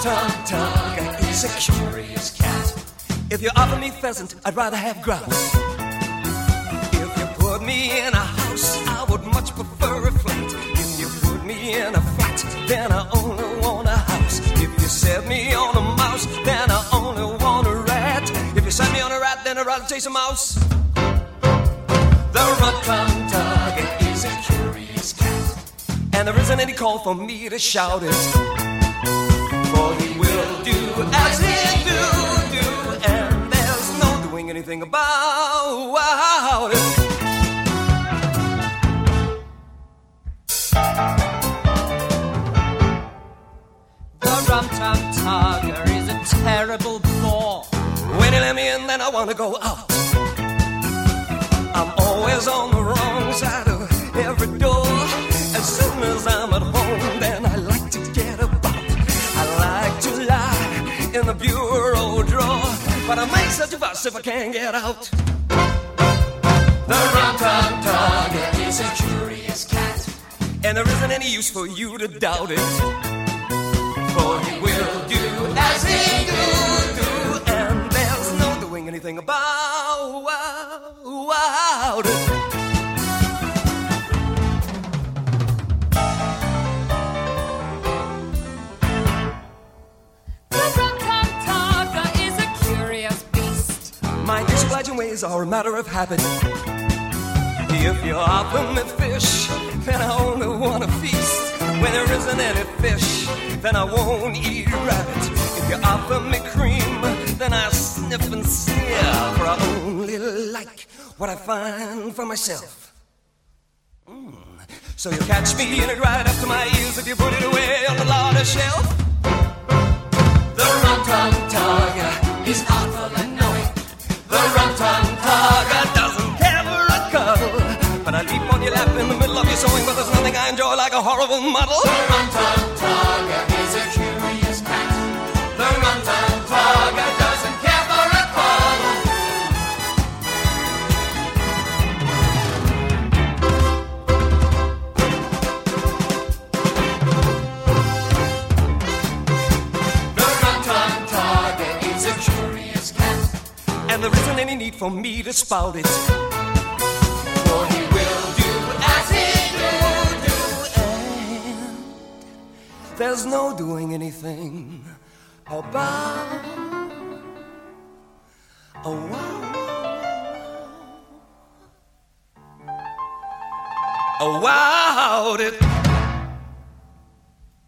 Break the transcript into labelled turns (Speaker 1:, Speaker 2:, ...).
Speaker 1: rum-tum tiger is a curious cat. If you offer me pheasant, I'd rather have grouse. If you put me in a house, I would much prefer a flat. If you put me in a flat, then I only want a house. If you set me on a mouse, then I only want a rat. If you set me on a rat, then I'd rather chase a mouse. The rum-tum tiger is a curious cat, and there isn't any call for me to shout it, for he will do as he do, and there's no doing anything about it. The rum-tum tiger is a terrible bore. When he let me in, then I want to go out. I'm always on the wrong side of every door. As soon as I'm at home, then I like to get about. I like to lie in the bureau drawer, but I make such a fuss if I can't get out. The rum-tum tiger is a curious cat, and there isn't any use for you to doubt it, for he will do as he do, and there's no doing anything about it. My disobliging ways are a matter of habit. If you offer me fish, then I only want to feast. When there isn't any fish, then I won't eat rabbit. If you offer me cream, then I sniff and sneer, for I only like what I find for myself. So you catch me in it right up to my ears if you put it away on the larder shelf. The rum-tum tiger is awful annoying. The rum-tum tiger doesn't care for a cuddle, but I leap on your lap in the middle of your sewing, but there's nothing I enjoy like a horrible muddle. The rum-tum tiger is a curious cat. The rum-tum tiger doesn't care for a cuddle. The rum-tum tiger is a curious cat, and there isn't any need for me to spout it, for he will do as he do, and there's no doing anything about it.